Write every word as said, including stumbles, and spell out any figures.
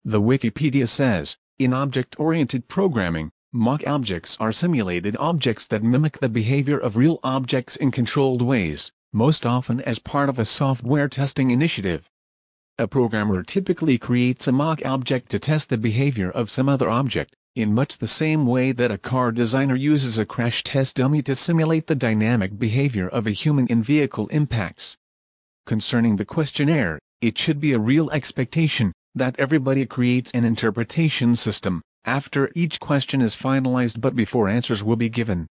The Wikipedia says, in object-oriented programming, mock objects are simulated objects that mimic the behavior of real objects in controlled ways, most often as part of a software testing initiative. A programmer typically creates a mock object to test the behavior of some other object, in much the same way that a car designer uses a crash test dummy to simulate the dynamic behavior of a human in vehicle impacts. Concerning the questionnaire, it should be a real expectation that everybody creates an interpretation system after each question is finalized but before answers will be given.